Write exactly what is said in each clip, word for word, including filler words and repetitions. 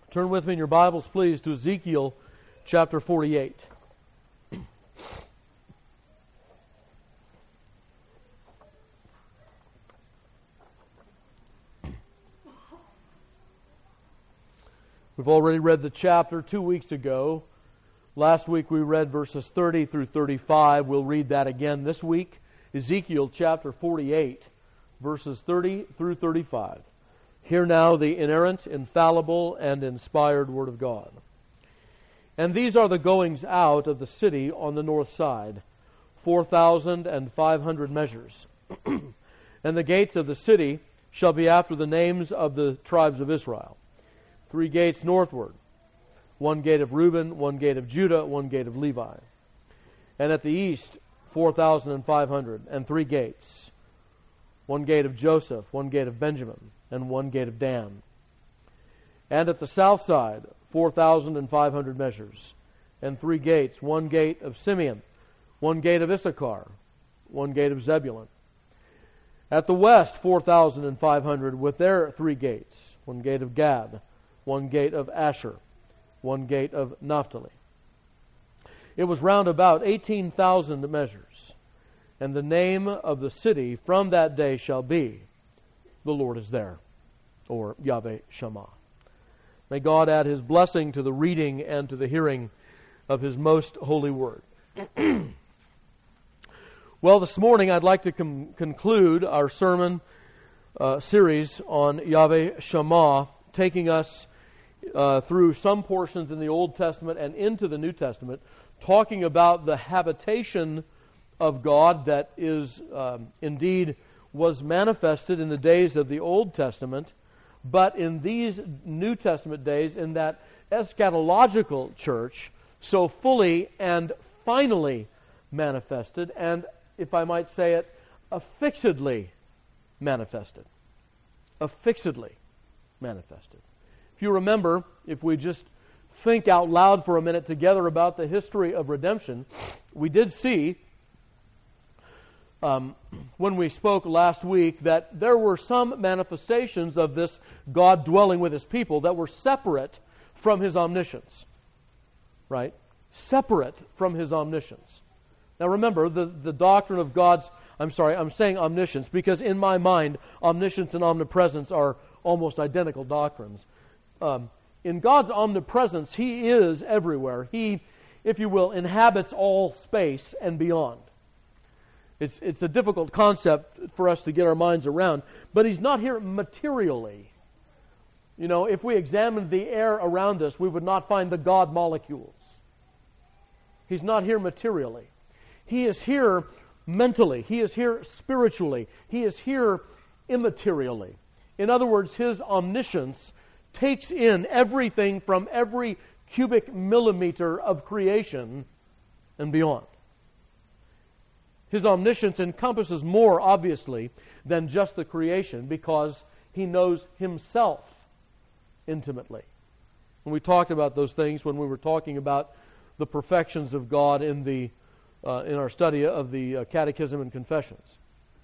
Turn with me in your Bibles, please, to Ezekiel chapter forty-eight. We've already read the chapter two weeks ago. Last week we read verses thirty through thirty-five. We'll read that again this week. Ezekiel chapter forty-eight, verses thirty through thirty-five. Hear now the inerrant, infallible, and inspired Word of God. And these are the goings out of the city on the north side, four thousand and five hundred measures. And the gates of the city shall be after the names of the tribes of Israel. Three gates northward, one gate of Reuben, one gate of Judah, one gate of Levi. And at the east, four thousand and five hundred, and three gates, one gate of Joseph, one gate of Benjamin, and one gate of Dan. And at the south side, four thousand and five hundred measures, and three gates, one gate of Simeon, one gate of Issachar, one gate of Zebulun. At the west, four thousand and five hundred with their three gates, one gate of Gad, one gate of Asher, one gate of Naphtali. It was round about eighteen thousand measures, and the name of the city from that day shall be, the Lord is there, or Yahweh Shammah. May God add His blessing to the reading and to the hearing of His most holy word. Well, this morning I'd like to com- conclude our sermon uh, series on Yahweh Shammah, taking us uh, through some portions in the Old Testament and into the New Testament, talking about the habitation of God that is um, indeed was manifested in the days of the Old Testament, but in these New Testament days, in that eschatological church, so fully and finally manifested, and, if I might say it, affixedly manifested. Affixedly manifested. If you remember, if we just think out loud for a minute together about the history of redemption, we did see Um, when we spoke last week that there were some manifestations of this God dwelling with His people that were separate from His omniscience. Right? Separate from His omniscience. Now remember, the, the doctrine of God's, I'm sorry, I'm saying omniscience because in my mind, omniscience and omnipresence are almost identical doctrines. Um, in God's omnipresence, He is everywhere. He, if you will, inhabits all space and beyond. It's it's a difficult concept for us to get our minds around, but He's not here materially. You know, if we examined the air around us, we would not find the God molecules. He's not here materially. He is here mentally. He is here spiritually. He is here immaterially. In other words, His omniscience takes in everything from every cubic millimeter of creation and beyond. His omniscience encompasses more, obviously, than just the creation because He knows Himself intimately. And we talked about those things when we were talking about the perfections of God in the uh, in our study of the uh, Catechism and Confessions.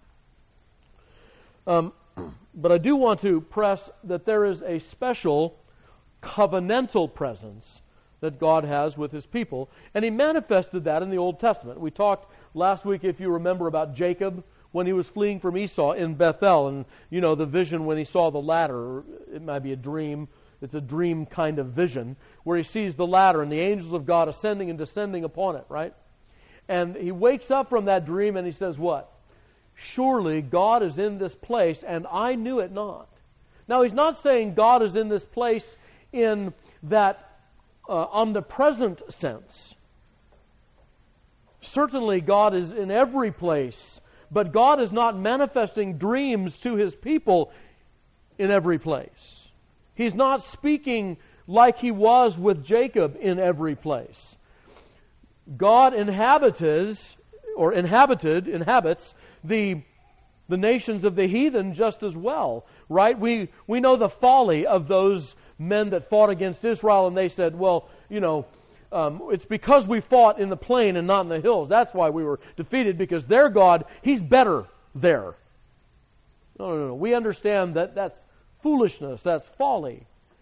Um, but I do want to press that there is a special covenantal presence that God has with His people, and He manifested that in the Old Testament. We talked last week, if you remember, about Jacob when he was fleeing from Esau in Bethel, and you know the vision when he saw the ladder. It might be a dream. It's a dream kind of vision where he sees the ladder and the angels of God ascending and descending upon it, right? And he wakes up from that dream and he says, what? Surely God is in this place and I knew it not. Now he's not saying God is in this place in that uh, omnipresent sense. Certainly God is in every place, but God is not manifesting dreams to His people in every place. He's not speaking like He was with Jacob in every place. God inhabited, or inhabited, inhabits the, the nations of the heathen just as well, right? We, we know the folly of those men that fought against Israel and they said, well, you know, Um, it's because we fought in the plain and not in the hills. That's why we were defeated, because their God, He's better there. No, no, no. We understand that that's foolishness, that's folly.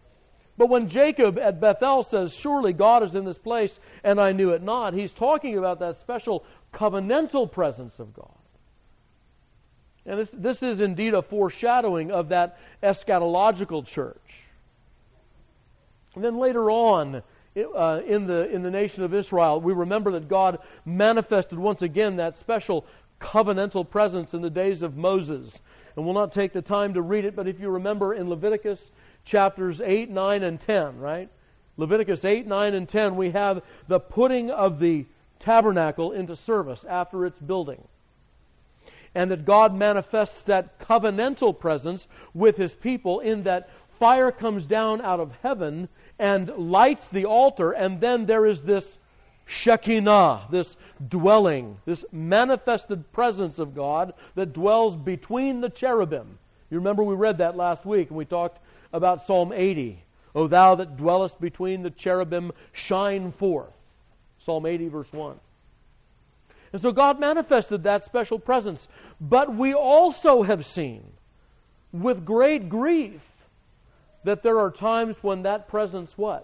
But when Jacob at Bethel says, surely God is in this place, and I knew it not, he's talking about that special covenantal presence of God. And this, this is indeed a foreshadowing of that eschatological church. And then later on, uh, in the in the nation of Israel, we remember that God manifested once again that special covenantal presence in the days of Moses. And we'll not take the time to read it, but if you remember in Leviticus chapters eight, nine, and ten, right? Leviticus eight, nine, and ten, we have the putting of the tabernacle into service after its building. And that God manifests that covenantal presence with His people in that fire comes down out of heaven and lights the altar, and then there is this Shekinah, this dwelling, this manifested presence of God that dwells between the cherubim. You remember we read that last week, and we talked about Psalm eighty. O thou that dwellest between the cherubim, shine forth. Psalm eighty, verse one. And so God manifested that special presence. But we also have seen, with great grief, that there are times when that presence, what?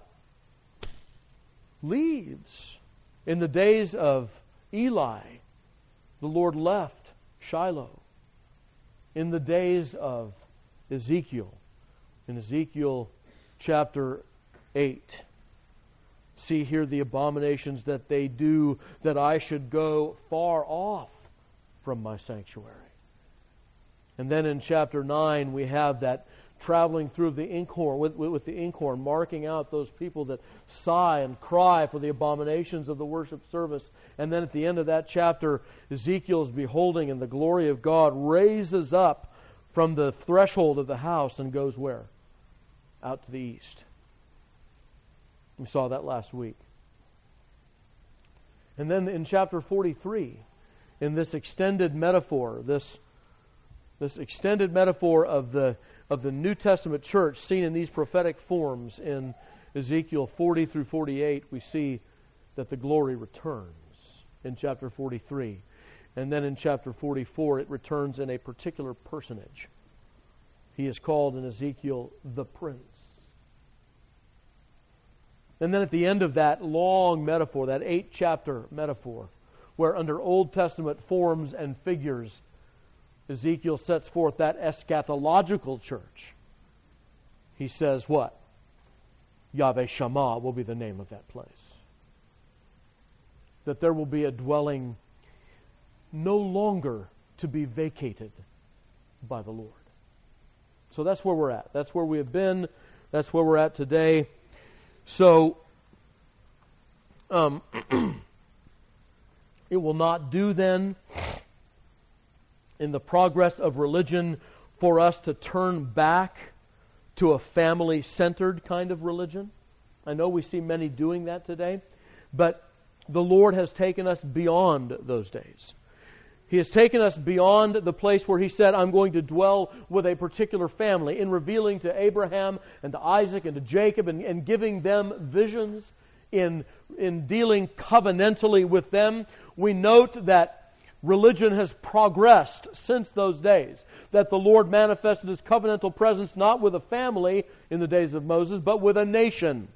Leaves. In the days of Eli, the Lord left Shiloh. In the days of Ezekiel, in Ezekiel chapter eight, see here the abominations that they do, that I should go far off from my sanctuary. And then in chapter nine, we have that traveling through the inkhorn, with, with the inkhorn, marking out those people that sigh and cry for the abominations of the worship service. And then at the end of that chapter, Ezekiel is beholding, and the glory of God raises up from the threshold of the house and goes where? Out to the east. We saw that last week. And then in chapter forty-three, in this extended metaphor, this, this extended metaphor of the of the New Testament church seen in these prophetic forms in Ezekiel forty through forty-eight, we see that the glory returns in chapter forty-three. And then in chapter forty-four, it returns in a particular personage. He is called in Ezekiel the Prince. And then at the end of that long metaphor, that eight-chapter metaphor, where under Old Testament forms and figures, Ezekiel sets forth that eschatological church. He says what? Yahweh Shammah will be the name of that place. That there will be a dwelling no longer to be vacated by the Lord. So that's where we're at. That's where we have been. That's where we're at today. So, um, it will not do then in the progress of religion for us to turn back to a family-centered kind of religion. I know we see many doing that today, but the Lord has taken us beyond those days. He has taken us beyond the place where He said, I'm going to dwell with a particular family, in revealing to Abraham and to Isaac and to Jacob and, and giving them visions, in, in dealing covenantally with them. We note that religion has progressed since those days, that the Lord manifested His covenantal presence not with a family in the days of Moses, but with a nation.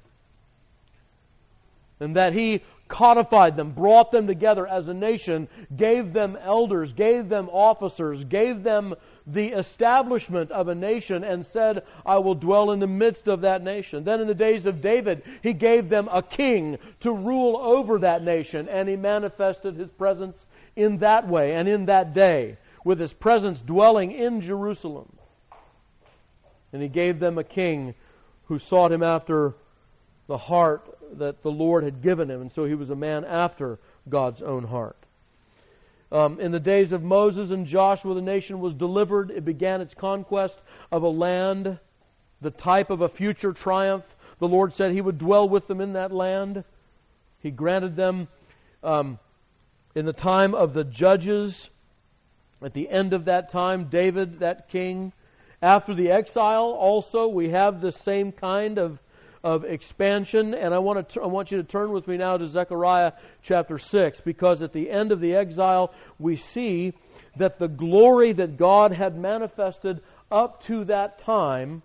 And that He codified them, brought them together as a nation, gave them elders, gave them officers, gave them the establishment of a nation, and said, I will dwell in the midst of that nation. Then in the days of David, He gave them a king to rule over that nation, and He manifested His presence in that way and in that day, with His presence dwelling in Jerusalem. And He gave them a king who sought Him after the heart that the Lord had given him, and so he was a man after God's own heart. Um, in the days of Moses and Joshua, the nation was delivered. It began its conquest of a land, the type of a future triumph. The Lord said He would dwell with them in that land. He granted them um, in the time of the judges. At the end of that time, David, that king. After the exile, also, we have the same kind of of expansion, and I want to I want you to turn with me now to Zechariah chapter six, because at the end of the exile we see that the glory that God had manifested up to that time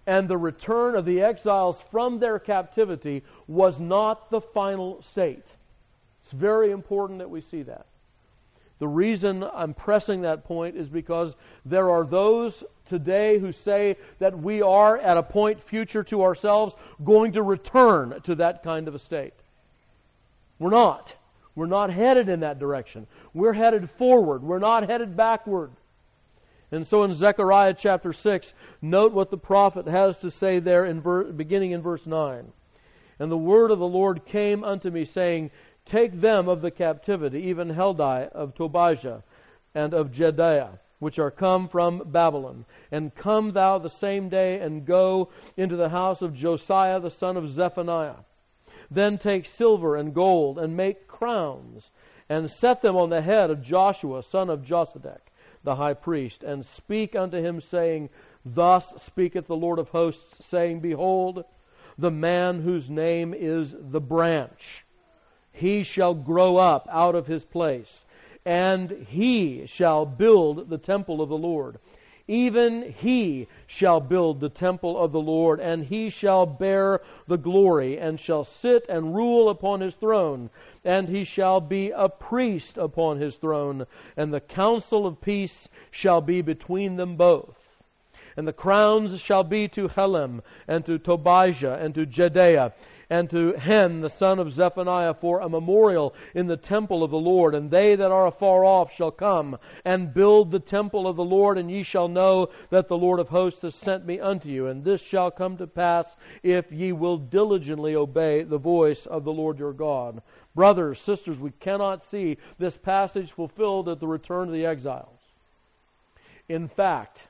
and the return of the exiles from their captivity was not the final state. It's very important that we see that. The reason I'm pressing that point is because there are those today who say that we are, at a point future to ourselves, going to return to that kind of a state. We're not. We're not headed in that direction. We're headed forward. We're not headed backward. And so in Zechariah chapter six, note what the prophet has to say there, in ver- beginning in verse nine. And the word of the Lord came unto me, saying, Take them of the captivity, even Heldai of Tobijah and of Jedaiah, which are come from Babylon. And come thou the same day, and go into the house of Josiah the son of Zephaniah. Then take silver and gold, and make crowns, and set them on the head of Joshua son of Josedech, the high priest, and speak unto him, saying, Thus speaketh the Lord of hosts, saying, Behold, the man whose name is the branch, he shall grow up out of his place, and he shall build the temple of the Lord. Even he shall build the temple of the Lord, and he shall bear the glory, and shall sit and rule upon his throne, and he shall be a priest upon his throne, and the counsel of peace shall be between them both. And the crowns shall be to Helem, and to Tobijah, and to Jedaiah, and to Hen the son of Zephaniah, for a memorial in the temple of the Lord. And they that are afar off shall come and build the temple of the Lord, and ye shall know that the Lord of hosts has sent me unto you. And this shall come to pass, if ye will diligently obey the voice of the Lord your God. Brothers, sisters, we cannot see this passage fulfilled at the return of the exiles. In fact,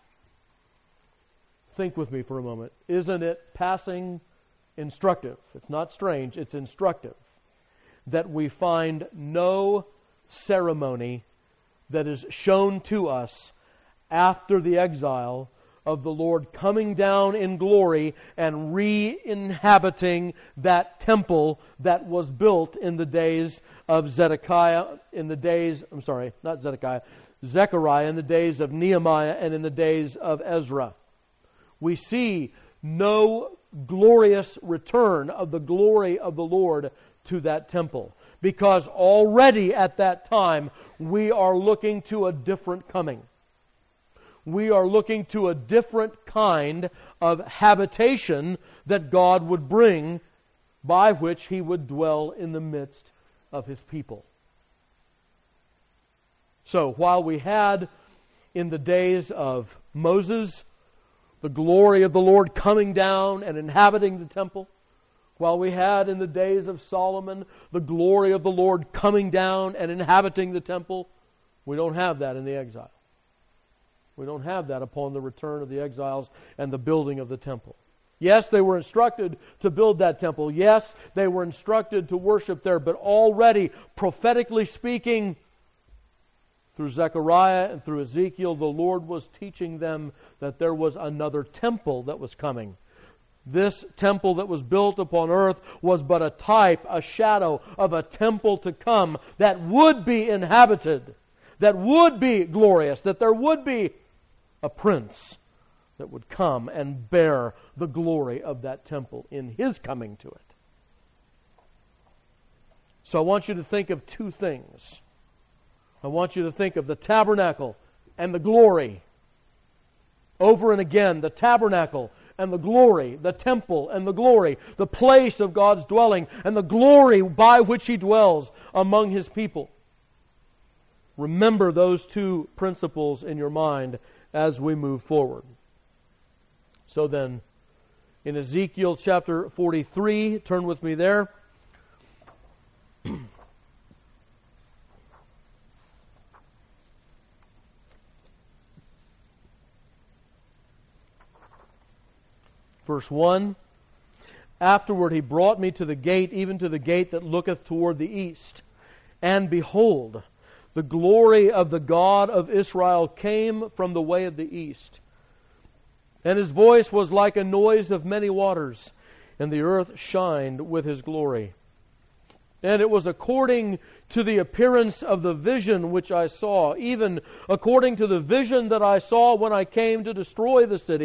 think with me for a moment. Isn't it passing instructive? It's not strange, it's instructive that we find no ceremony that is shown to us after the exile of the Lord coming down in glory and re-inhabiting that temple that was built in the days of Zedekiah, in the days, I'm sorry, not Zedekiah, Zechariah, in the days of Nehemiah and in the days of Ezra. We see no glorious return of the glory of the Lord to that temple, because already at that time we are looking to a different coming. We are looking to a different kind of habitation that God would bring, by which He would dwell in the midst of His people. So while we had in the days of Moses the glory of the Lord coming down and inhabiting the temple, while we had in the days of Solomon the glory of the Lord coming down and inhabiting the temple, we don't have that in the exile. We don't have that upon the return of the exiles and the building of the temple. Yes, they were instructed to build that temple. Yes, they were instructed to worship there, but already, prophetically speaking, through Zechariah and through Ezekiel, the Lord was teaching them that there was another temple that was coming. This temple that was built upon earth was but a type, a shadow of a temple to come that would be inhabited, that would be glorious, that there would be a prince that would come and bear the glory of that temple in His coming to it. So I want you to think of two things. I want you to think of the tabernacle and the glory. Over and again, the tabernacle and the glory, the temple and the glory, the place of God's dwelling and the glory by which He dwells among His people. Remember those two principles in your mind as we move forward. So then, in Ezekiel chapter forty-three, turn with me there. Verse one, Afterward He brought me to the gate, even to the gate that looketh toward the east. And behold, the glory of the God of Israel came from the way of the east. And His voice was like a noise of many waters, and the earth shined with His glory. And it was according to the appearance of the vision which I saw, even according to the vision that I saw when I came to destroy the city.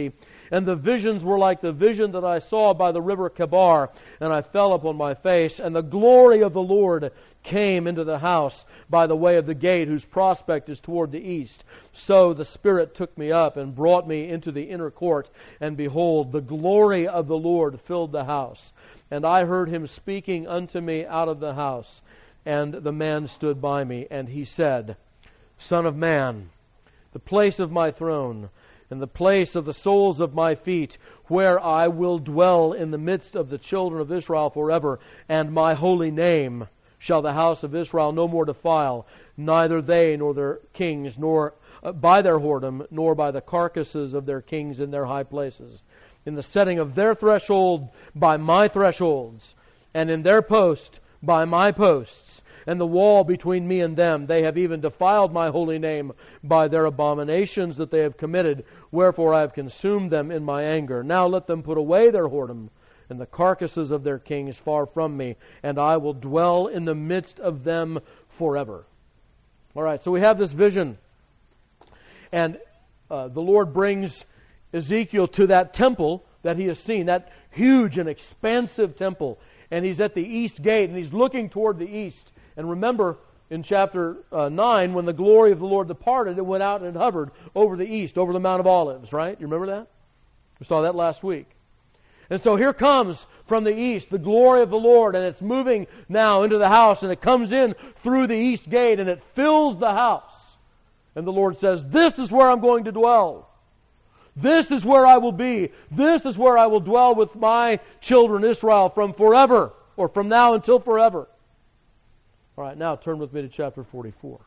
And the visions were like the vision that I saw by the river Kebar, and I fell upon my face, and the glory of the Lord came into the house by the way of the gate, whose prospect is toward the east. So the Spirit took me up and brought me into the inner court, and behold, the glory of the Lord filled the house. And I heard Him speaking unto me out of the house. And the man stood by me, and he said, Son of man, the place of my throne, and the place of the soles of my feet, where I will dwell in the midst of the children of Israel forever, and my holy name shall the house of Israel no more defile, neither they nor their kings, nor uh, by their whoredom, nor by the carcasses of their kings in their high places. In the setting of their threshold by my thresholds, and in their post by my posts, and the wall between me and them, they have even defiled my holy name by their abominations that they have committed, wherefore I have consumed them in my anger. Now let them put away their whoredom, and the carcasses of their kings far from me, and I will dwell in the midst of them forever. All right, so we have this vision, and uh, the Lord brings Ezekiel to that temple that he has seen, that huge and expansive temple. And he's at the east gate, and he's looking toward the east. And remember, in chapter uh, nine, when the glory of the Lord departed, it went out and it hovered over the east, over the Mount of Olives, right? You remember that? We saw that last week. And so here comes from the east the glory of the Lord, and it's moving now into the house, and it comes in through the east gate, and it fills the house. And the Lord says, this is where I'm going to dwell. This is where I will be. This is where I will dwell with my children Israel from forever, or from now until forever. All right, now turn with me to chapter forty-four.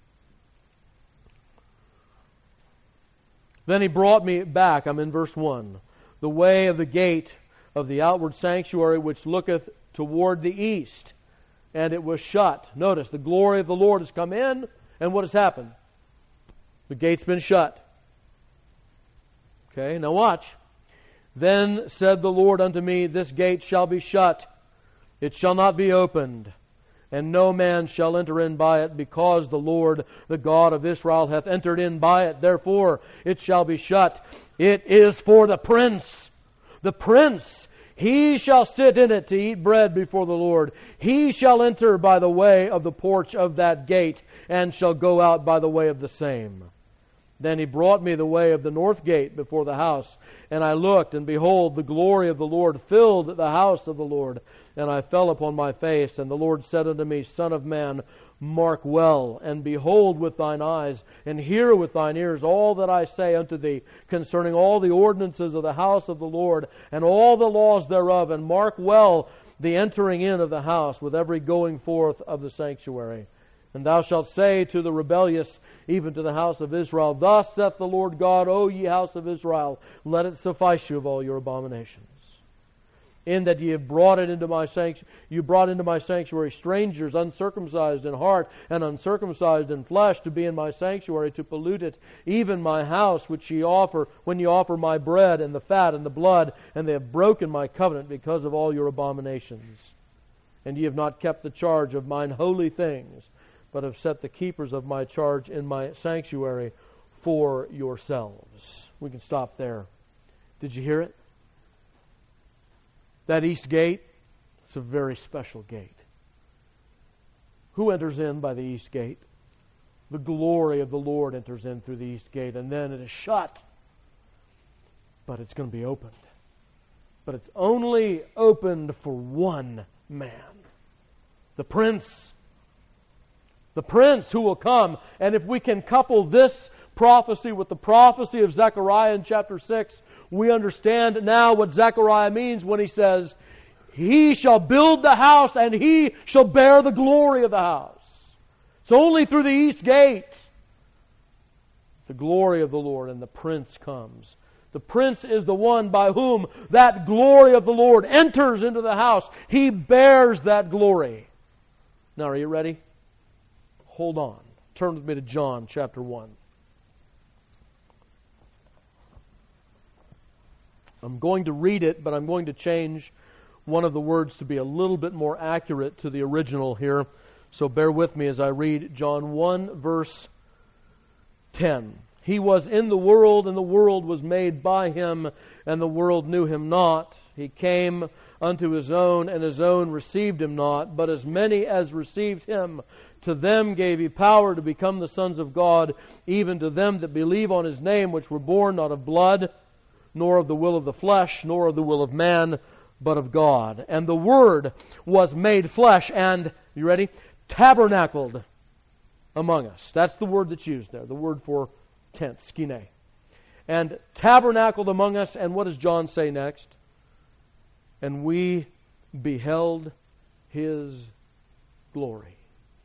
Then he brought me back, I'm in verse one, the way of the gate of the outward sanctuary which looketh toward the east, and it was shut. Notice, the glory of the Lord has come in, and what has happened? The gate's been shut. Okay, now watch. Then said the Lord unto me, this gate shall be shut, it shall not be opened, and no man shall enter in by it, because the Lord, the God of Israel, hath entered in by it. Therefore it shall be shut. It is for the prince. The prince, he shall sit in it to eat bread before the Lord. He shall enter by the way of the porch of that gate, and shall go out by the way of the same. Then he brought me the way of the north gate before the house. And I looked, and behold, the glory of the Lord filled the house of the Lord. And I fell upon my face. And the Lord said unto me, Son of man, mark well, and behold with thine eyes, and hear with thine ears all that I say unto thee concerning all the ordinances of the house of the Lord, and all the laws thereof. And mark well the entering in of the house with every going forth of the sanctuary. And thou shalt say to the rebellious, even to the house of Israel, Thus saith the Lord God, O ye house of Israel, let it suffice you of all your abominations. In that ye have brought it into my sanctuary, you brought into my sanctuary strangers, uncircumcised in heart and uncircumcised in flesh, to be in my sanctuary, to pollute it, even my house which ye offer, when ye offer my bread and the fat and the blood, and they have broken my covenant because of all your abominations. And ye have not kept the charge of mine holy things, but have set the keepers of my charge in my sanctuary for yourselves. We can stop there. Did you hear it? That east gate, it's a very special gate. Who enters in by the east gate? The glory of the Lord enters in through the east gate, and then it is shut. But it's going to be opened. But it's only opened for one man. The prince. The prince who will come. And if we can couple this prophecy with the prophecy of Zechariah in chapter six, we understand now what Zechariah means when he says, He shall build the house and He shall bear the glory of the house. It's only through the east gate the glory of the Lord, and the prince comes. The prince is the one by whom that glory of the Lord enters into the house. He bears that glory. Now, are you ready? Hold on. Turn with me to John chapter one. I'm going to read it, but I'm going to change one of the words to be a little bit more accurate to the original here. So bear with me as I read John one, verse ten. He was in the world, and the world was made by Him, and the world knew him not. He came unto his own, and his own received him not. But as many as received him, to them gave he power to become the sons of God, even to them that believe on his name, which were born not of blood, nor of the will of the flesh, nor of the will of man, but of God. And the Word was made flesh and, you ready? Tabernacled among us. That's the word that's used there, the word for tent, skine. And tabernacled among us, and what does John say next? And we beheld His glory.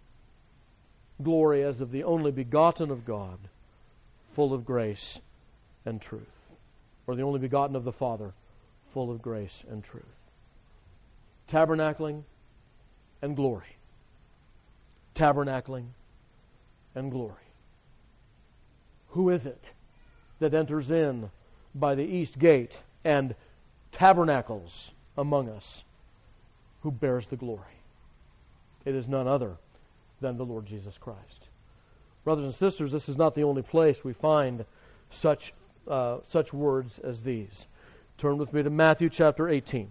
Glory as of the only begotten of God, full of grace and truth. Or the only begotten of the Father, full of grace and truth. Tabernacling and glory. Tabernacling and glory. Who is it that enters in by the east gate and tabernacles among us, who bears the glory? It is none other than the Lord Jesus Christ. Brothers and sisters, this is not the only place we find such uh, such words as these. Turn with me to Matthew chapter eighteen.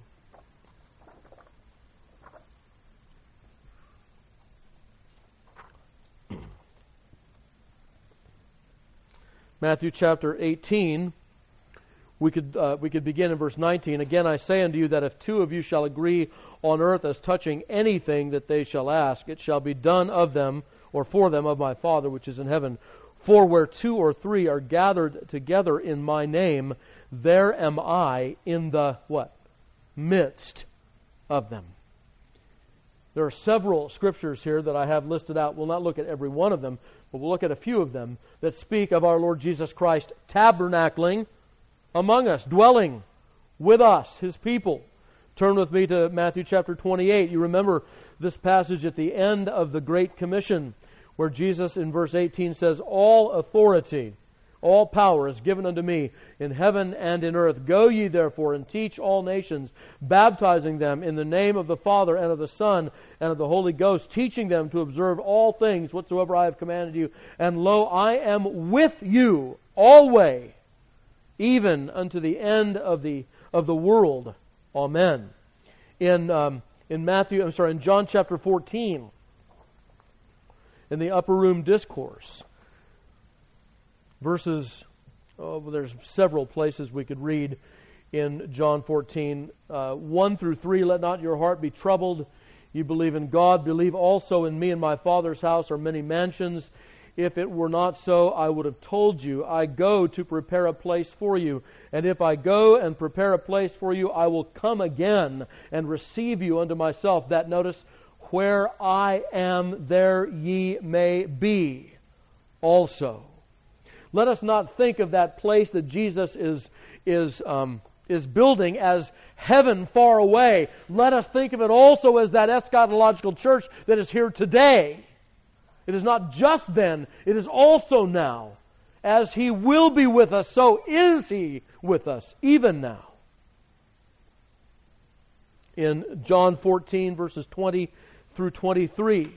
Matthew chapter eighteen, we could uh, we could begin in verse nineteen. Again, I say unto you that if two of you shall agree on earth as touching anything that they shall ask, it shall be done of them, or for them, of my Father which is in heaven. For where two or three are gathered together in my name, there am I in the, what? Midst of them. There are several scriptures here that I have listed out. We'll not look at every one of them, but we'll look at a few of them that speak of our Lord Jesus Christ tabernacling among us, dwelling with us, His people. Turn with me to Matthew chapter twenty-eight. You remember this passage at the end of the Great Commission, where Jesus in verse eighteen says, all authority, all power is given unto me in heaven and in earth. Go ye therefore and teach all nations, baptizing them in the name of the Father and of the Son and of the Holy Ghost, teaching them to observe all things whatsoever I have commanded you. And lo, I am with you always, even unto the end of the of the world. Amen. In um, in Matthew, I'm sorry, in John chapter fourteen, in the upper room discourse, verses, oh, well, there's several places we could read in John fourteen, uh, one through three. Let not your heart be troubled. You believe in God, believe also in me. In my Father's house are many mansions. If it were not so, I would have told you. I go to prepare a place for you. And if I go and prepare a place for you, I will come again and receive you unto myself. That, notice, where I am, there ye may be also. Let us not think of that place that Jesus is is um, is building as heaven far away. Let us think of it also as that eschatological church that is here today. It is not just then, it is also now. As He will be with us, so is He with us, even now. In John fourteen, verses twenty through twenty-three.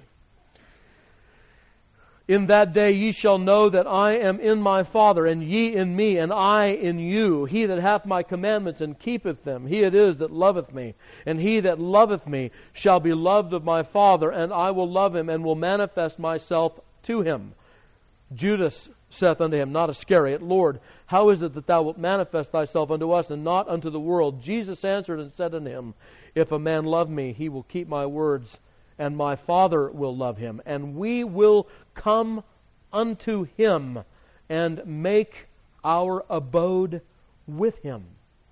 In that day ye shall know that I am in my Father, and ye in me, and I in you. He that hath my commandments and keepeth them, he it is that loveth me. And he that loveth me shall be loved of my Father, and I will love him, and will manifest myself to him. Judas saith unto him, not Iscariot, Lord, how is it that thou wilt manifest thyself unto us, and not unto the world? Jesus answered and said unto him, if a man love me, he will keep my words, and my Father will love him, and we will come unto him and make our abode with him.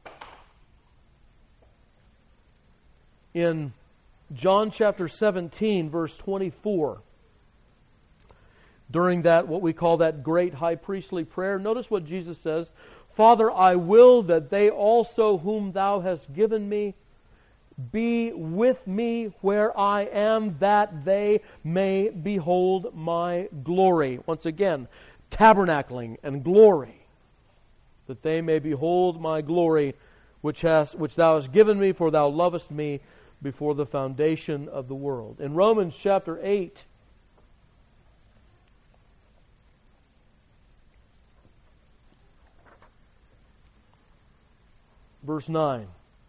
In John chapter seventeen, verse twenty-four, during that, what we call that great high priestly prayer, notice what Jesus says, Father, I will that they also whom thou hast given me be with me where I am, that they may behold my glory. Once again, tabernacling and glory. That they may behold my glory, which has which thou hast given me, for thou lovest me before the foundation of the world. In Romans chapter eight, verse nine.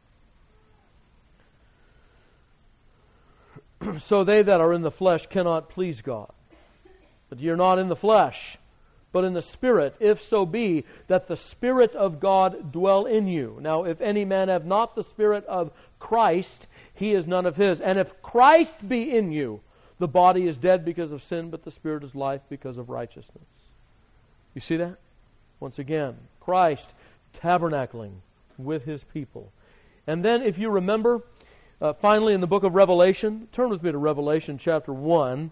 So they that are in the flesh cannot please God. But you're not in the flesh, but in the Spirit, if so be that the Spirit of God dwell in you. Now, if any man have not the Spirit of Christ, he is none of his. And if Christ be in you, the body is dead because of sin, but the Spirit is life because of righteousness. You see that? Once again, Christ tabernacling with His people. And then, if you remember, uh, finally in the book of Revelation, turn with me to Revelation chapter one.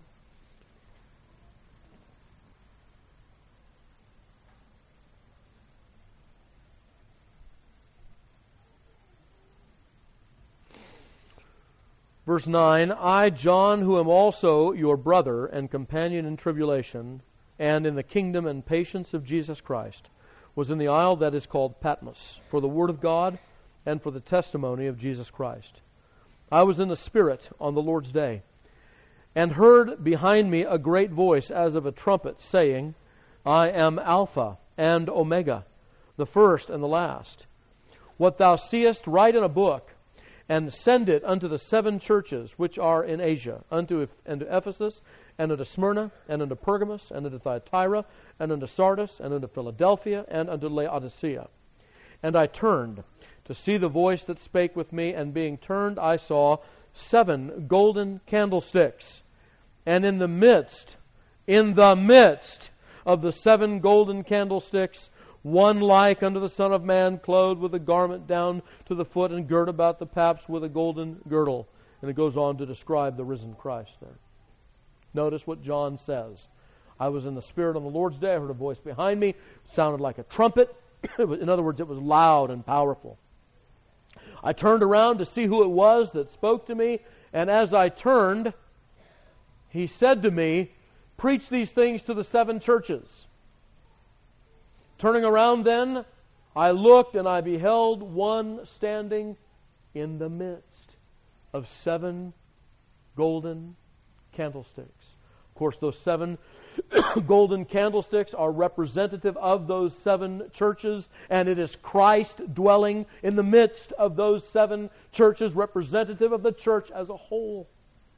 Verse nine, I, John, who am also your brother and companion in tribulation, and in the kingdom and patience of Jesus Christ, was in the isle that is called Patmos, for the word of God and for the testimony of Jesus Christ. I was in the Spirit on the Lord's day, and heard behind me a great voice as of a trumpet, saying, I am Alpha and Omega, the first and the last. What thou seest, write in a book, and send it unto the seven churches which are in Asia, unto, unto Ephesus, and unto Smyrna, and unto Pergamos, and unto Thyatira, and unto Sardis, and unto Philadelphia, and unto Laodicea. And I turned to see the voice that spake with me, and being turned I saw seven golden candlesticks. And in the midst, in the midst of the seven golden candlesticks, one like unto the Son of Man, clothed with a garment down to the foot, and girt about the paps with a golden girdle. And it goes on to describe the risen Christ there. Notice what John says. I was in the Spirit on the Lord's day. I heard a voice behind me. It sounded like a trumpet. In other words, it was loud and powerful. I turned around to see who it was that spoke to me. And as I turned, He said to me, preach these things to the seven churches. Turning around then, I looked and I beheld one standing in the midst of seven golden candlesticks. Of course, those seven golden candlesticks are representative of those seven churches, and it is Christ dwelling in the midst of those seven churches, representative of the church as a whole.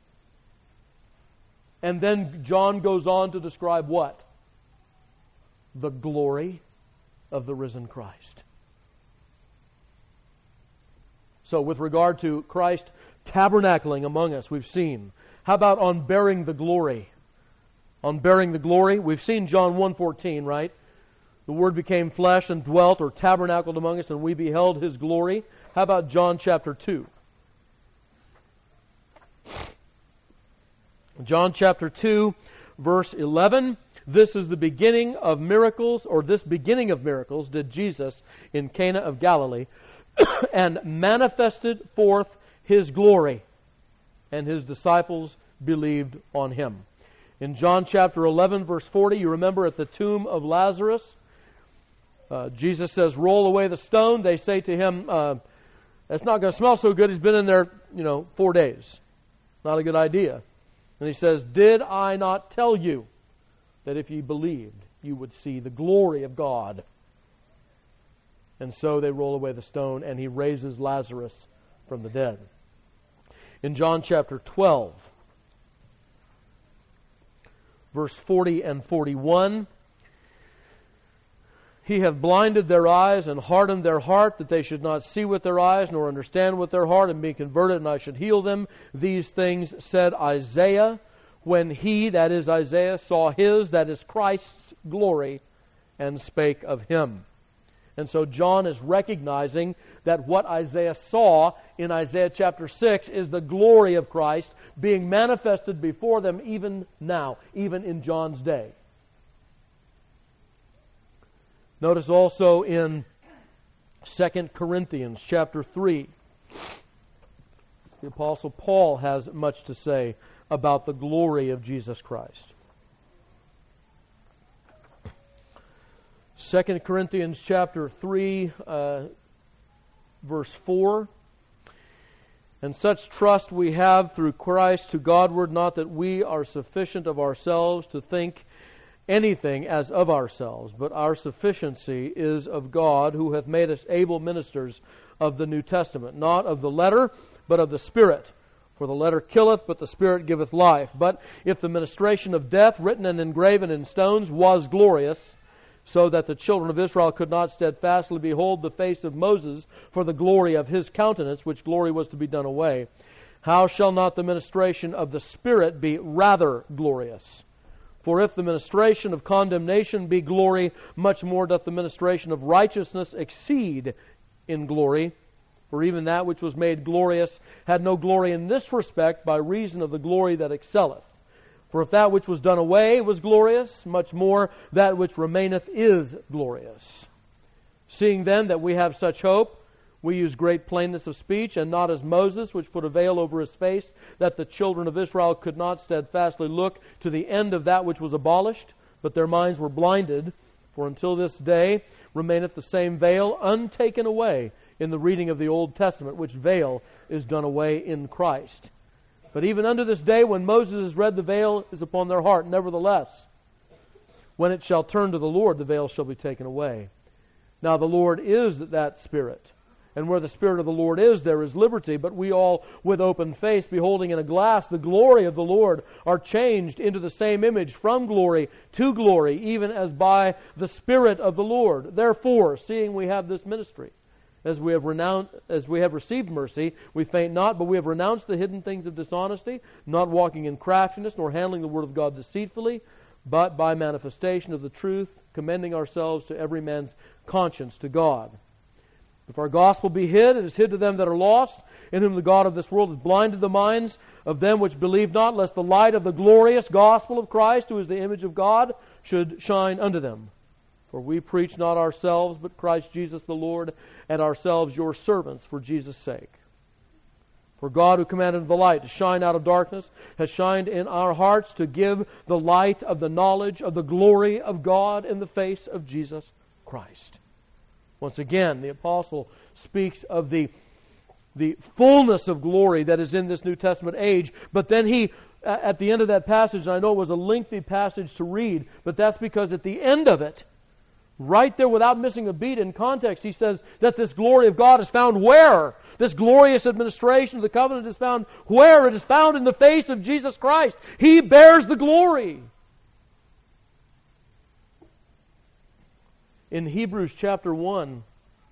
And then John goes on to describe what? The glory of the risen Christ. So with regard to Christ tabernacling among us, we've seen. How about on bearing the glory? On bearing the glory, we've seen John one fourteen, right? The Word became flesh and dwelt or tabernacled among us, and we beheld His glory. How about John chapter two? John chapter two, verse eleven. This is the beginning of miracles, or this beginning of miracles did Jesus in Cana of Galilee, and manifested forth His glory, and His disciples believed on Him. In John chapter eleven, verse forty, you remember at the tomb of Lazarus, uh, Jesus says, roll away the stone. They say to Him, uh, that's not going to smell so good. He's been in there, you know, four days. Not a good idea. And He says, did I not tell you that if ye believed, you would see the glory of God? And so they roll away the stone, and He raises Lazarus from the dead. In John chapter twelve, verse forty and forty-one, He hath blinded their eyes and hardened their heart, that they should not see with their eyes, nor understand with their heart, and be converted, and I should heal them. These things said Isaiah, when he, that is Isaiah, saw his, that is Christ's glory, and spake of Him. And so John is recognizing that what Isaiah saw in Isaiah chapter six is the glory of Christ being manifested before them even now, even in John's day. Notice also in Second Corinthians chapter three, the Apostle Paul has much to say about the glory of Jesus Christ. Second Corinthians chapter three, uh, verse four. And such trust we have through Christ to Godward, not that we are sufficient of ourselves to think anything as of ourselves, but our sufficiency is of God, who hath made us able ministers of the New Testament, not of the letter, but of the Spirit. For the letter killeth, but the Spirit giveth life. But if the ministration of death, written and engraven in stones, was glorious, so that the children of Israel could not steadfastly behold the face of Moses for the glory of his countenance, which glory was to be done away, how shall not the ministration of the Spirit be rather glorious? For if the ministration of condemnation be glory, much more doth the ministration of righteousness exceed in glory. For even that which was made glorious had no glory in this respect by reason of the glory that excelleth. For if that which was done away was glorious, much more that which remaineth is glorious. Seeing then that we have such hope, we use great plainness of speech, and not as Moses, which put a veil over his face, that the children of Israel could not steadfastly look to the end of that which was abolished, but their minds were blinded. For until this day remaineth the same veil untaken away in the reading of the Old Testament, which veil is done away in Christ. But even unto this day, when Moses is read, the veil is upon their heart. Nevertheless, when it shall turn to the Lord, the veil shall be taken away. Now the Lord is that Spirit. And where the Spirit of the Lord is, there is liberty. But we all, with open face, beholding in a glass the glory of the Lord, are changed into the same image from glory to glory, even as by the Spirit of the Lord. Therefore, seeing we have this ministry, as we have renounced, as we have received mercy, we faint not, but we have renounced the hidden things of dishonesty, not walking in craftiness, nor handling the word of God deceitfully, but by manifestation of the truth, commending ourselves to every man's conscience to God. If our gospel be hid, it is hid to them that are lost, in whom the God of this world has blinded the minds of them which believe not, lest the light of the glorious gospel of Christ, who is the image of God, should shine unto them. For we preach not ourselves, but Christ Jesus the Lord, and ourselves your servants for Jesus' sake. For God, who commanded the light to shine out of darkness, has shined in our hearts to give the light of the knowledge of the glory of God in the face of Jesus Christ. Once again, the apostle speaks of the, the fullness of glory that is in this New Testament age, but then he, at the end of that passage, and I know it was a lengthy passage to read, but that's because at the end of it, right there without missing a beat in context, he says that this glory of God is found where? This glorious administration of the covenant is found where? It is found in the face of Jesus Christ. He bears the glory. In Hebrews chapter one,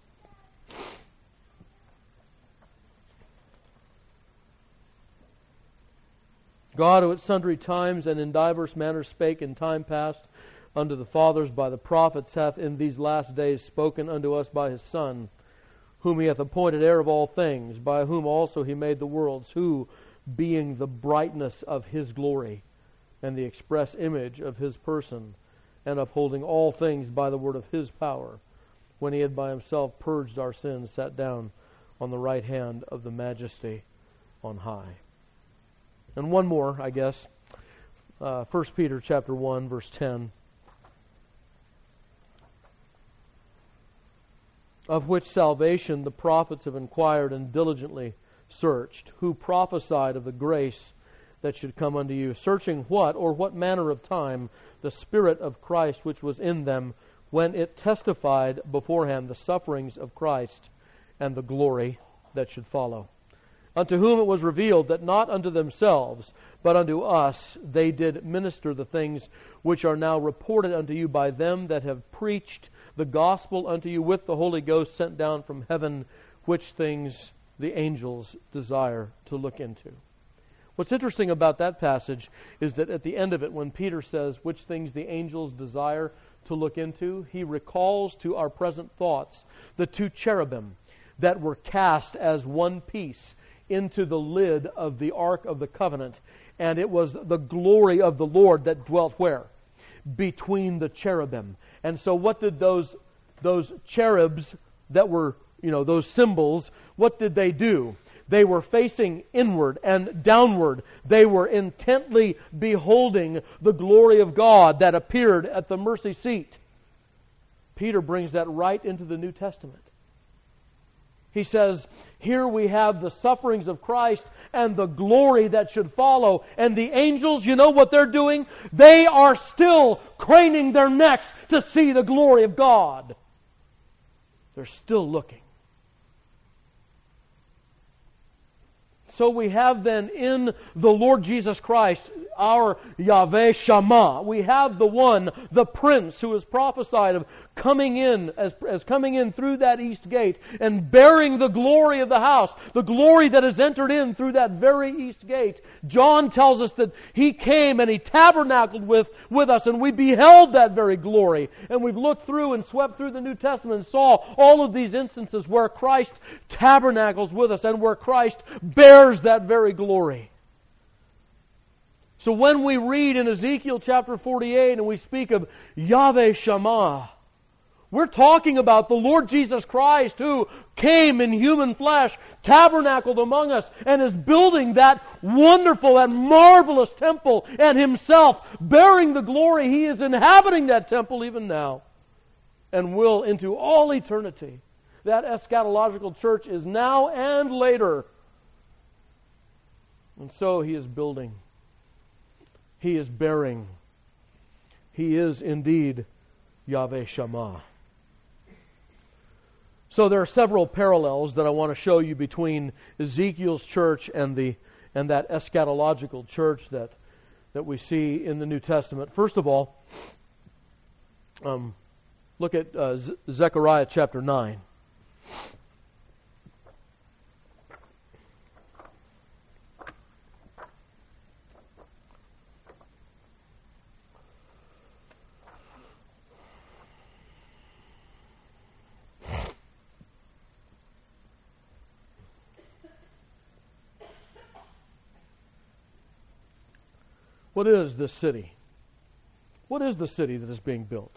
God, who at sundry times and in divers manners spake in time past unto the fathers by the prophets, hath in these last days spoken unto us by His Son, whom He hath appointed heir of all things, by whom also He made the worlds, who, being the brightness of His glory, and the express image of His person, and upholding all things by the word of His power, when He had by Himself purged our sins, sat down on the right hand of the Majesty on high. And one more, I guess. Uh, First Peter chapter one, verse ten. Of which salvation the prophets have inquired and diligently searched, who prophesied of the grace that should come unto you, searching what or what manner of time the Spirit of Christ which was in them, when it testified beforehand the sufferings of Christ and the glory that should follow. Unto whom it was revealed that not unto themselves, but unto us they did minister the things which are now reported unto you by them that have preached the gospel unto you with the Holy Ghost sent down from heaven, which things the angels desire to look into. What's interesting about that passage is that at the end of it, when Peter says which things the angels desire to look into, he recalls to our present thoughts the two cherubim that were cast as one piece into the lid of the Ark of the Covenant. And it was the glory of the Lord that dwelt where? Between the cherubim. And so what did those, those cherubs that were, you know, those symbols, what did they do? They were facing inward and downward. They were intently beholding the glory of God that appeared at the mercy seat. Peter brings that right into the New Testament. He says, here we have the sufferings of Christ and the glory that should follow. And the angels, you know what they're doing? They are still craning their necks to see the glory of God. They're still looking. So we have then in the Lord Jesus Christ, our Yahweh Shammah, we have the one, the Prince, who is prophesied of coming in, as, as coming in through that east gate and bearing the glory of the house, the glory that is entered in through that very east gate. John tells us that He came and He tabernacled with, with us, and we beheld that very glory. And we've looked through and swept through the New Testament and saw all of these instances where Christ tabernacles with us and where Christ bears that very glory. So when we read in Ezekiel chapter forty-eight and we speak of Yahweh Shammah, we're talking about the Lord Jesus Christ who came in human flesh, tabernacled among us, and is building that wonderful and marvelous temple, and Himself bearing the glory. He is inhabiting that temple even now and will into all eternity. That eschatological church is now and later. And so He is building. He is bearing. He is indeed Yahweh Shammah. So there are several parallels that I want to show you between Ezekiel's church and the and that eschatological church that that we see in the New Testament. First of all, um, look at uh, Ze- Zechariah chapter nine. What is this city? What is the city that is being built?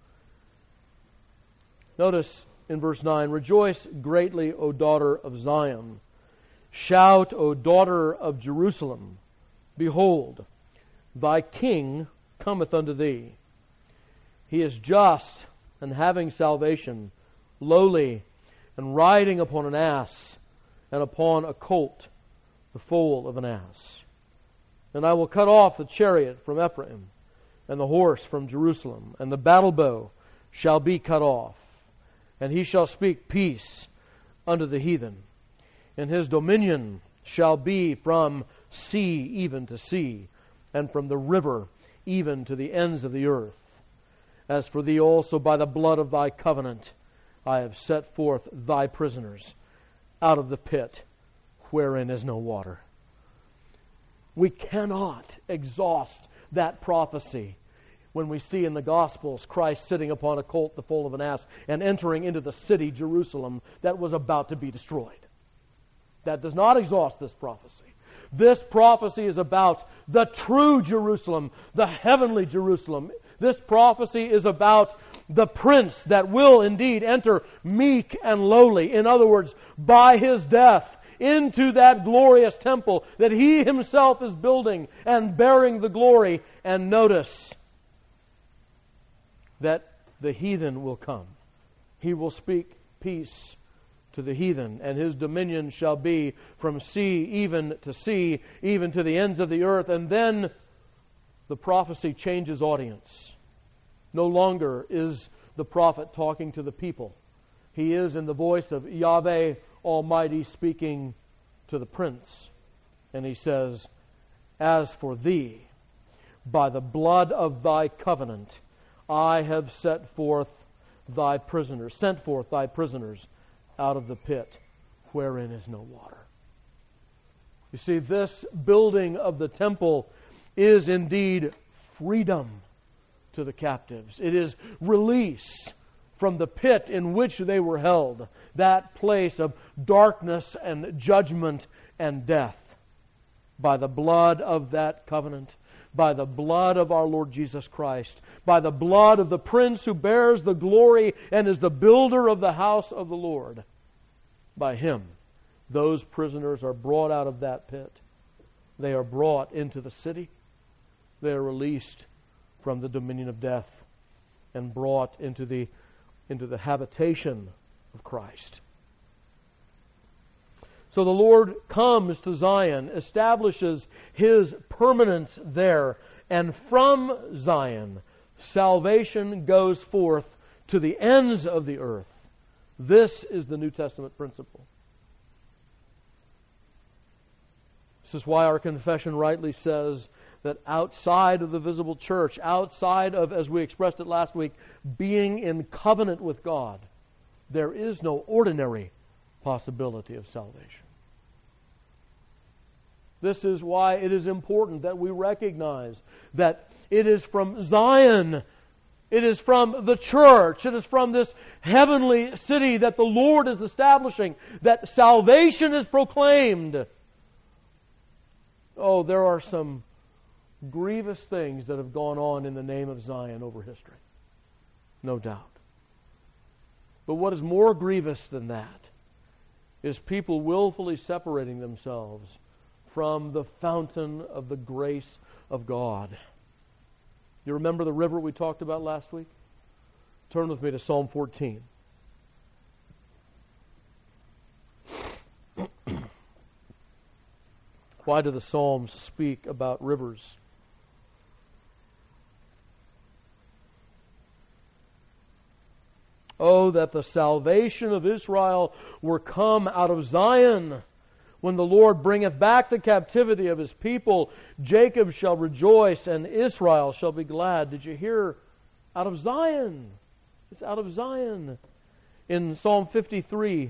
Notice in verse nine, "Rejoice greatly, O daughter of Zion. Shout, O daughter of Jerusalem. Behold, thy king cometh unto thee. He is just and having salvation, lowly, and riding upon an ass, and upon a colt, the foal of an ass. And I will cut off the chariot from Ephraim, and the horse from Jerusalem, and the battle bow shall be cut off. And he shall speak peace unto the heathen. And his dominion shall be from sea even to sea, and from the river even to the ends of the earth. As for thee also, by the blood of thy covenant, I have set forth thy prisoners out of the pit wherein is no water." We cannot exhaust that prophecy when we see in the Gospels Christ sitting upon a colt, the foal of an ass, and entering into the city, Jerusalem, that was about to be destroyed. That does not exhaust this prophecy. This prophecy is about the true Jerusalem, the heavenly Jerusalem. This prophecy is about the Prince that will indeed enter meek and lowly. In other words, by His death, into that glorious temple that He Himself is building and bearing the glory. And notice that the heathen will come. He will speak peace to the heathen, and His dominion shall be from sea even to sea, even to the ends of the earth. And then the prophecy changes audience. No longer is the prophet talking to the people. He is in the voice of Yahweh Almighty speaking to the Prince. And he says, "As for thee, by the blood of thy covenant, I have set forth thy prisoners, sent forth thy prisoners out of the pit wherein is no water." You see, this building of the temple is indeed freedom to the captives. It is release from the pit in which they were held, that place of darkness and judgment and death. By the blood of that covenant, by the blood of our Lord Jesus Christ, by the blood of the Prince who bears the glory and is the builder of the house of the Lord, by Him, those prisoners are brought out of that pit. They are brought into the city. They are released from the dominion of death and brought into the into the habitation of Christ. So the Lord comes to Zion, establishes His permanence there, and from Zion, salvation goes forth to the ends of the earth. This is the New Testament principle. This is why our confession rightly says that outside of the visible church, outside of, as we expressed it last week, being in covenant with God, there is no ordinary possibility of salvation. This is why it is important that we recognize that it is from Zion, it is from the church, it is from this heavenly city that the Lord is establishing, that salvation is proclaimed. Oh, there are some grievous things that have gone on in the name of Zion over history. No doubt. But what is more grievous than that is people willfully separating themselves from the fountain of the grace of God. You remember the river we talked about last week? Turn with me to Psalm fourteen. Why do the Psalms speak about rivers? Oh, that the salvation of Israel were come out of Zion. When the Lord bringeth back the captivity of His people, Jacob shall rejoice and Israel shall be glad. Did you hear? Out of Zion. It's out of Zion. In Psalm fifty-three,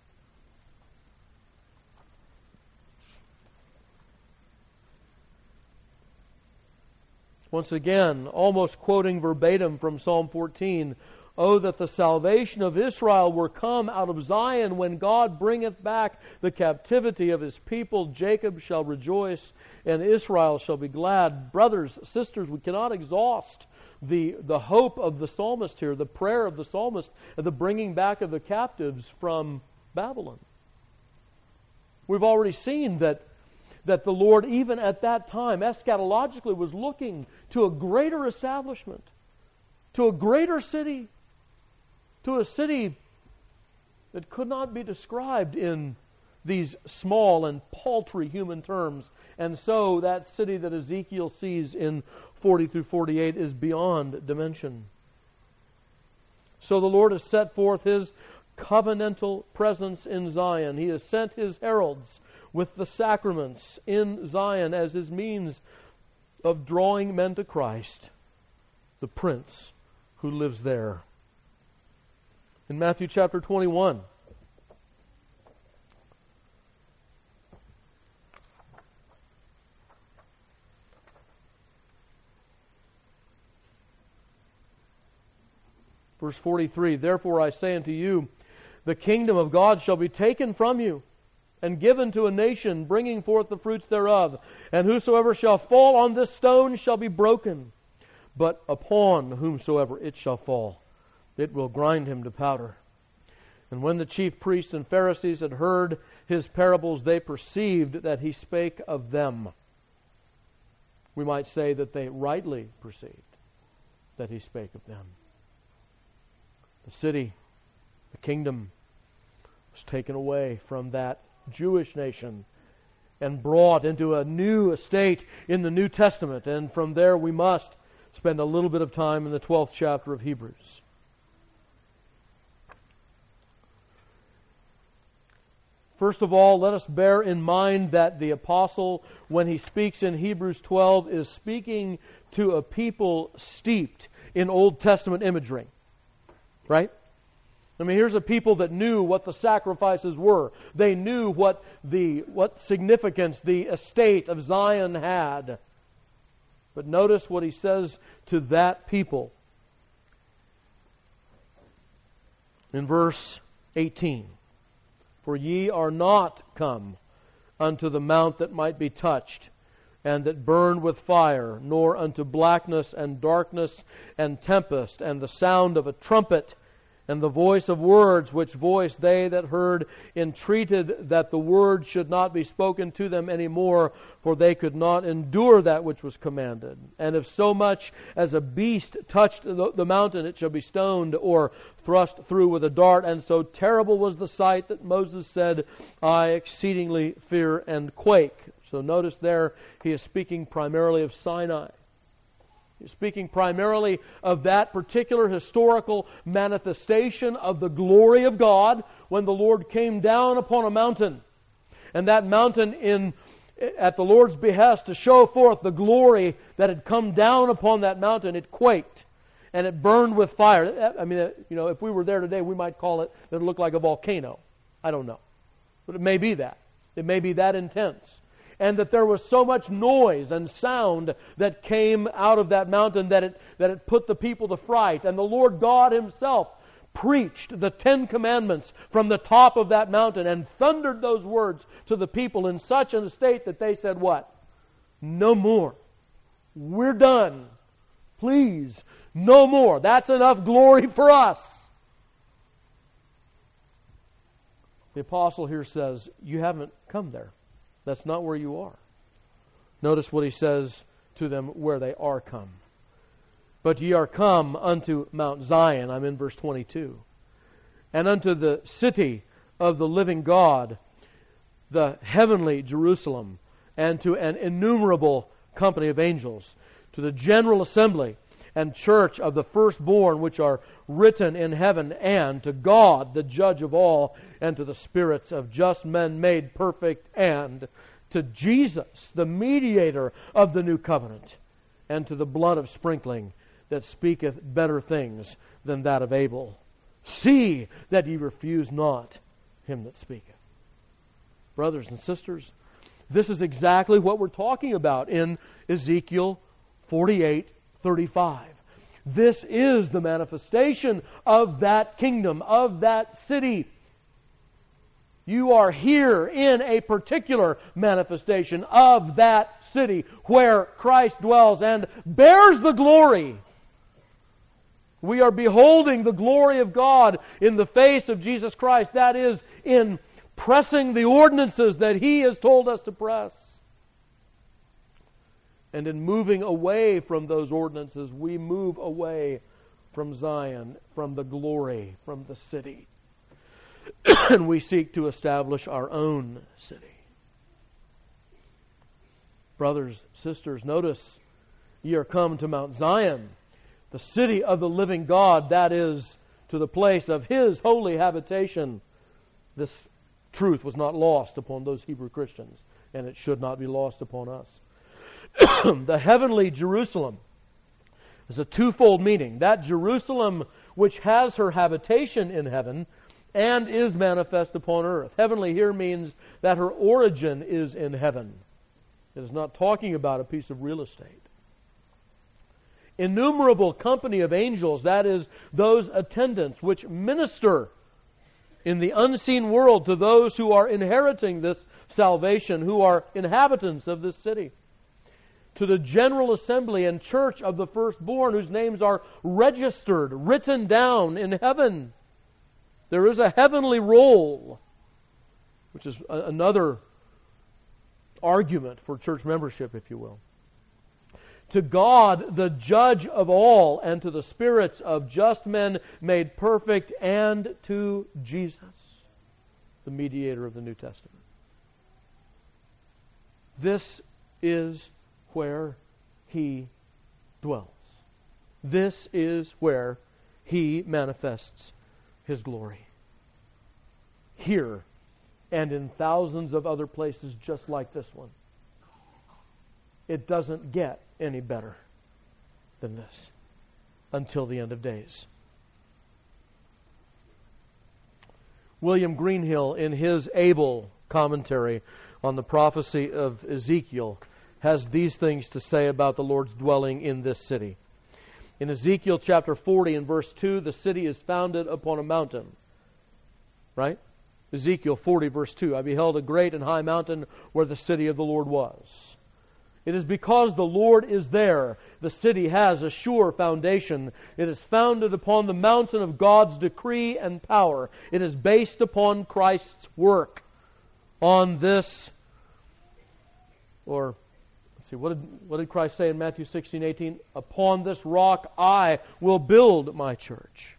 once again, almost quoting verbatim from Psalm fourteen, oh, that the salvation of Israel were come out of Zion. When God bringeth back the captivity of His people, Jacob shall rejoice and Israel shall be glad. Brothers, sisters, we cannot exhaust the, the hope of the psalmist here, the prayer of the psalmist, of the bringing back of the captives from Babylon. We've already seen that, that the Lord, even at that time, eschatologically, was looking to a greater establishment, to a greater city, to a city that could not be described in these small and paltry human terms. And so that city that Ezekiel sees in forty through forty-eight is beyond dimension. So the Lord has set forth His covenantal presence in Zion. He has sent His heralds with the sacraments in Zion as His means of drawing men to Christ, the Prince who lives there. In Matthew chapter twenty-one, verse forty-three, therefore I say unto you, the kingdom of God shall be taken from you, and given to a nation, bringing forth the fruits thereof. And whosoever shall fall on this stone shall be broken, but upon whomsoever it shall fall, it will grind him to powder. And when the chief priests and Pharisees had heard His parables, they perceived that He spake of them. We might say that they rightly perceived that He spake of them. The city, the kingdom, was taken away from that Jewish nation and brought into a new estate in the New Testament. And from there we must spend a little bit of time in the twelfth chapter of Hebrews. First of all, let us bear in mind that the apostle, when he speaks in Hebrews twelve, is speaking to a people steeped in Old Testament imagery. Right? I mean, here's a people that knew what the sacrifices were. They knew what the what significance the estate of Zion had. But notice what he says to that people in verse eighteen. For ye are not come unto the mount that might be touched, and that burned with fire, nor unto blackness and darkness and tempest, and the sound of a trumpet, and the voice of words, which voice they that heard entreated that the word should not be spoken to them any more, for they could not endure that which was commanded. And if so much as a beast touched the, the mountain, it shall be stoned, or thrust through with a dart. And so terrible was the sight that Moses said, I exceedingly fear and quake. So notice there, he is speaking primarily of Sinai. He's speaking primarily of that particular historical manifestation of the glory of God when the Lord came down upon a mountain. And that mountain in at the Lord's behest to show forth the glory that had come down upon that mountain, it quaked and it burned with fire. I mean, you know, if we were there today, we might call it that it looked like a volcano. I don't know. But it may be that. It may be that intense. And that there was so much noise and sound that came out of that mountain that it, that it put the people to fright. And the Lord God Himself preached the Ten Commandments from the top of that mountain and thundered those words to the people in such a state that they said, what? No more. We're done. Please, no more. That's enough glory for us. The apostle here says, you haven't come there. That's not where you are. Notice what he says to them where they are come. But ye are come unto Mount Zion, I'm in verse twenty-two, and unto the city of the living God, the heavenly Jerusalem, and to an innumerable company of angels, to the general assembly and church of the firstborn which are written in heaven, and to God, the judge of all, and to the spirits of just men made perfect, and to Jesus, the mediator of the new covenant, and to the blood of sprinkling that speaketh better things than that of Abel. See that ye refuse not him that speaketh. Brothers and sisters, this is exactly what we're talking about in Ezekiel forty-eight thirty-five. This is the manifestation of that kingdom, of that city. You are here in a particular manifestation of that city where Christ dwells and bears the glory. We are beholding the glory of God in the face of Jesus Christ. That is, in pressing the ordinances that He has told us to press. And in moving away from those ordinances, we move away from Zion, from the glory, from the city. And we seek to establish our own city. Brothers, sisters, notice, ye are come to Mount Zion, the city of the living God, that is, to the place of His holy habitation. This truth was not lost upon those Hebrew Christians, and it should not be lost upon us. The heavenly Jerusalem is a twofold meaning. That Jerusalem which has her habitation in heaven and is manifest upon earth. Heavenly here means that her origin is in heaven. It is not talking about a piece of real estate. Innumerable company of angels, that is, those attendants which minister in the unseen world to those who are inheriting this salvation, who are inhabitants of this city. To the general assembly and church of the firstborn, whose names are registered, written down in heaven. There is a heavenly roll, which is a, another argument for church membership, if you will. To God, the judge of all, and to the spirits of just men made perfect, and to Jesus, the mediator of the New Testament. This is where He dwells. This is where He manifests His glory. Here and in thousands of other places just like this one. It doesn't get any better than this until the end of days. William Greenhill, in his able commentary on the prophecy of Ezekiel, has these things to say about the Lord's dwelling in this city. In Ezekiel chapter forty and verse two, the city is founded upon a mountain. Right? Ezekiel forty verse two, I beheld a great and high mountain where the city of the Lord was. It is because the Lord is there, the city has a sure foundation. It is founded upon the mountain of God's decree and power. It is based upon Christ's work. On this, or let's see, what did, what did Christ say in Matthew sixteen eighteen? Upon this rock I will build my church.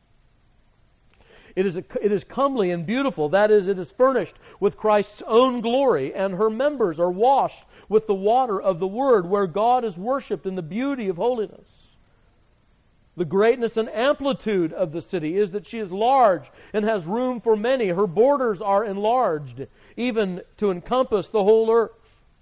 It is, a, it is comely and beautiful. That is, it is furnished with Christ's own glory, and her members are washed with the water of the Word, where God is worshipped in the beauty of holiness. The greatness and amplitude of the city is that she is large and has room for many. Her borders are enlarged, even to encompass the whole earth.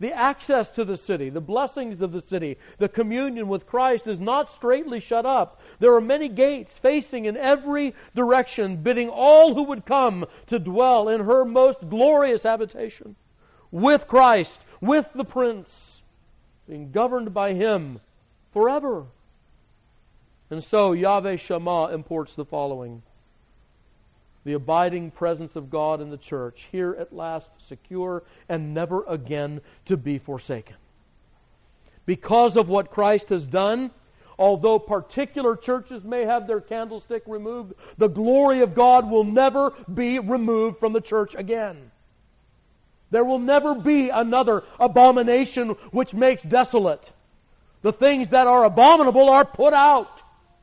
The access to the city, the blessings of the city, the communion with Christ is not straightly shut up. There are many gates facing in every direction, bidding all who would come to dwell in her most glorious habitation, with Christ, with the Prince, being governed by Him forever. And so Yahweh Shammah imports the following: the abiding presence of God in the church, here at last secure and never again to be forsaken. Because of what Christ has done, although particular churches may have their candlestick removed, the glory of God will never be removed from the church again. There will never be another abomination which makes desolate. The things that are abominable are put out.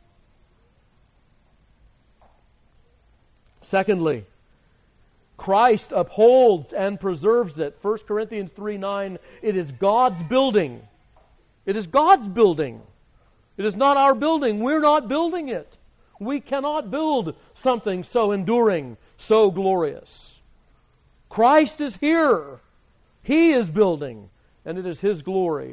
Secondly, Christ upholds and preserves it. First Corinthians three nine, it is God's building. It is God's building. It is not our building. We're not building it. We cannot build something so enduring, so glorious. Christ is here. He is building, and it is His glory.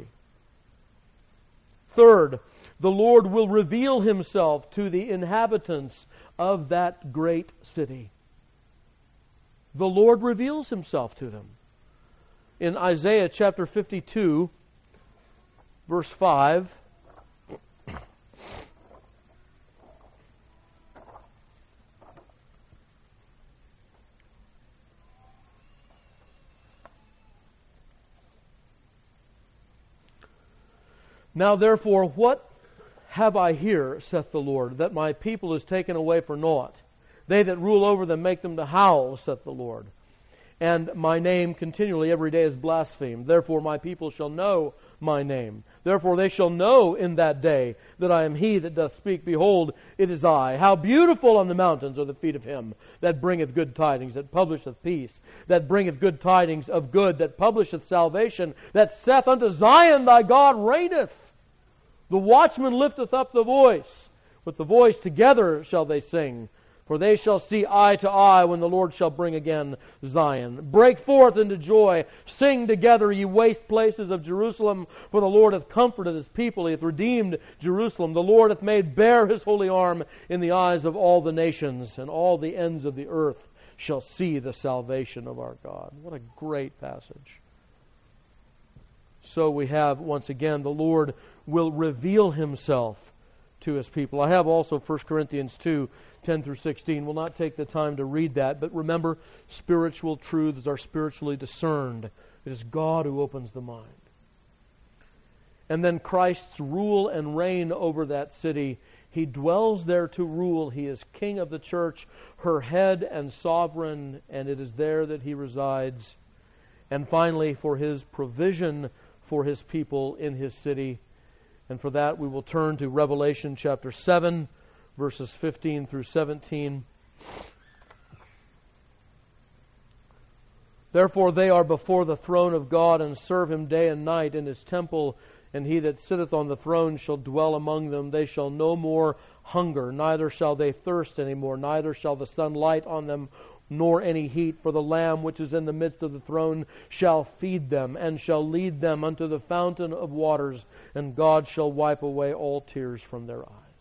Third, the Lord will reveal Himself to the inhabitants of that great city. The Lord reveals Himself to them. In Isaiah chapter fifty-two, verse five, now therefore, what have I here, saith the Lord, that my people is taken away for naught? They that rule over them make them to howl, saith the Lord. And my name continually every day is blasphemed. Therefore my people shall know my name. Therefore they shall know in that day that I am He that doth speak. Behold, it is I. How beautiful on the mountains are the feet of Him that bringeth good tidings, that publisheth peace, that bringeth good tidings of good, that publisheth salvation, that saith unto Zion, Thy God reigneth. The watchman lifteth up the voice. With the voice together shall they sing. For they shall see eye to eye when the Lord shall bring again Zion. Break forth into joy. Sing together, ye waste places of Jerusalem. For the Lord hath comforted His people. He hath redeemed Jerusalem. The Lord hath made bare His holy arm in the eyes of all the nations. And all the ends of the earth shall see the salvation of our God. What a great passage. So we have, once again, the Lord will reveal Himself to His people. I have also First Corinthians two, ten through sixteen. We'll not take the time to read that, but remember, spiritual truths are spiritually discerned. It is God who opens the mind. And then Christ's rule and reign over that city. He dwells there to rule. He is King of the church, her head and sovereign, and it is there that He resides. And finally, for His provision for His people in His city. And for that we will turn to Revelation chapter seven, verses fifteen through seventeen. Therefore they are before the throne of God, and serve Him day and night in His temple, and He that sitteth on the throne shall dwell among them. They shall no more hunger, neither shall they thirst any more, neither shall the sun light on them, nor any heat, for the Lamb which is in the midst of the throne shall feed them, and shall lead them unto the fountain of waters, and God shall wipe away all tears from their eyes.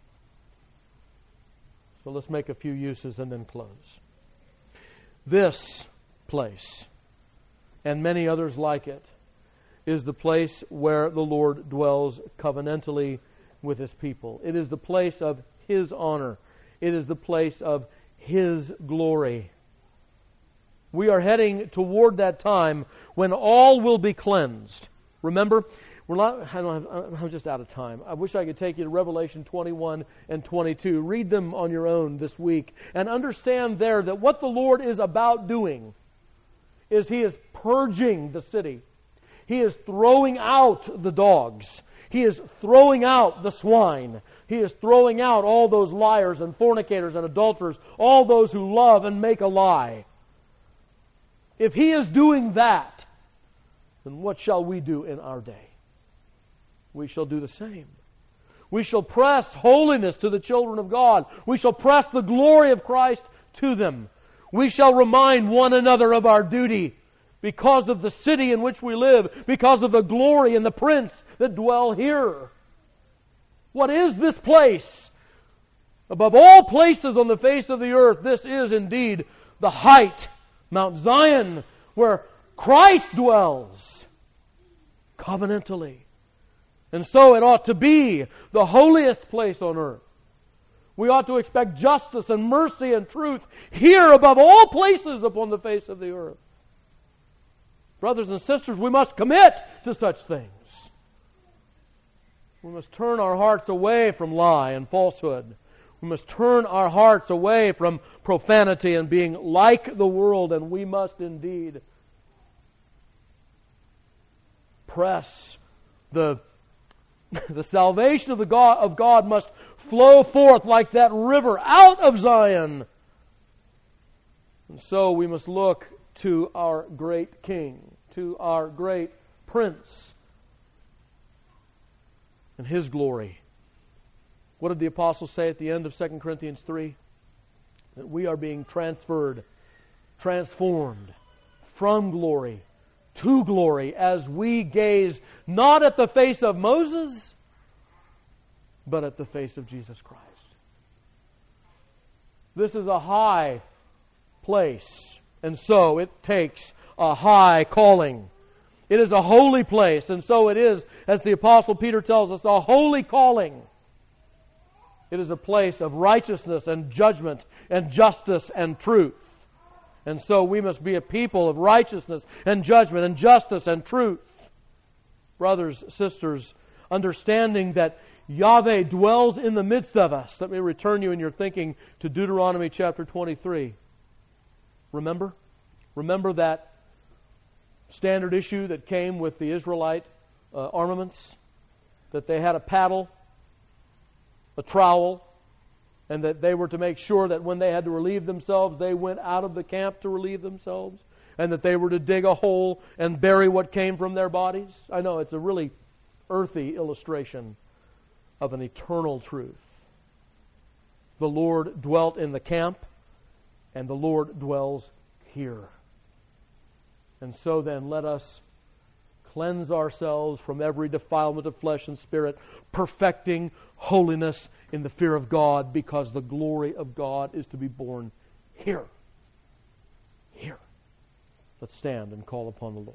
So let's make a few uses and then close. This place, and many others like it, is the place where the Lord dwells covenantally with His people. It is the place of His honor. It is the place of His glory. We are heading toward that time when all will be cleansed. Remember, we're not, I don't have, I'm just out of time. I wish I could take you to Revelation twenty-one and twenty-two. Read them on your own this week and understand there that what the Lord is about doing is He is purging the city. He is throwing out the dogs. He is throwing out the swine. He is throwing out all those liars and fornicators and adulterers, all those who love and make a lie. If He is doing that, then what shall we do in our day? We shall do the same. We shall press holiness to the children of God. We shall press the glory of Christ to them. We shall remind one another of our duty because of the city in which we live, because of the glory and the prince that dwell here. What is this place? Above all places on the face of the earth, this is indeed the height, Mount Zion, where Christ dwells covenantally. And so it ought to be the holiest place on earth. We ought to expect justice and mercy and truth here above all places upon the face of the earth. Brothers and sisters, we must commit to such things. We must turn our hearts away from lie and falsehood. We must turn our hearts away from profanity and being like the world, and we must indeed press the, the salvation of the God of God must flow forth like that river out of Zion. And so we must look to our great King, to our great Prince, and His glory. What did the apostle say at the end of Second Corinthians three? That we are being transferred, transformed from glory to glory as we gaze not at the face of Moses, but at the face of Jesus Christ. This is a high place, and so it takes a high calling. It is a holy place, and so it is, as the Apostle Peter tells us, a holy calling. It is a place of righteousness and judgment and justice and truth. And so we must be a people of righteousness and judgment and justice and truth. Brothers, sisters, understanding that Yahweh dwells in the midst of us. Let me return you in your thinking to Deuteronomy chapter twenty-three. Remember? Remember that standard issue that came with the Israelite uh, armaments? That they had a paddle, a trowel, and that they were to make sure that when they had to relieve themselves, they went out of the camp to relieve themselves, and that they were to dig a hole and bury what came from their bodies. I know it's a really earthy illustration of an eternal truth. The Lord dwelt in the camp, and the Lord dwells here. And so then let us cleanse ourselves from every defilement of flesh and spirit, perfecting holiness in the fear of God, because the glory of God is to be born here. Here. Let's stand and call upon the Lord.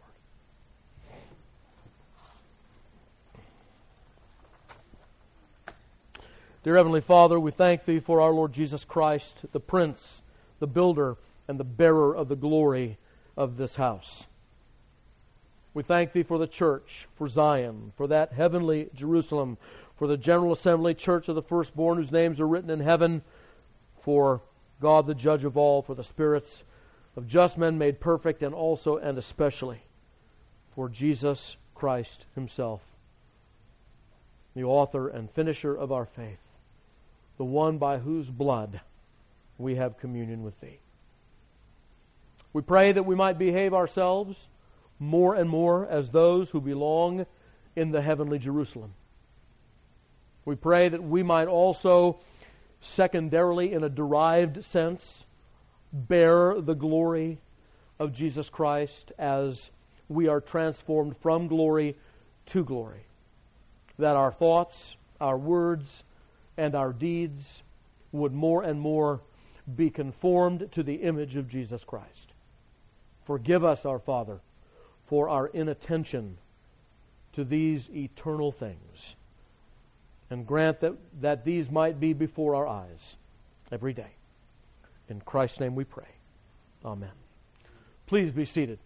Dear Heavenly Father, we thank Thee for our Lord Jesus Christ, the Prince, the builder, and the bearer of the glory of this house. We thank Thee for the church, for Zion, for that heavenly Jerusalem, for the General Assembly Church of the Firstborn whose names are written in heaven, for God the Judge of all, for the spirits of just men made perfect, and also and especially for Jesus Christ Himself, the author and finisher of our faith, the one by whose blood we have communion with Thee. We pray that we might behave ourselves more and more as those who belong in the heavenly Jerusalem. We pray that we might also, secondarily, in a derived sense, bear the glory of Jesus Christ as we are transformed from glory to glory. That our thoughts, our words, and our deeds would more and more be conformed to the image of Jesus Christ. Forgive us, our Father, for our inattention to these eternal things, and grant that, that these might be before our eyes every day. In Christ's name we pray. Amen. Please be seated.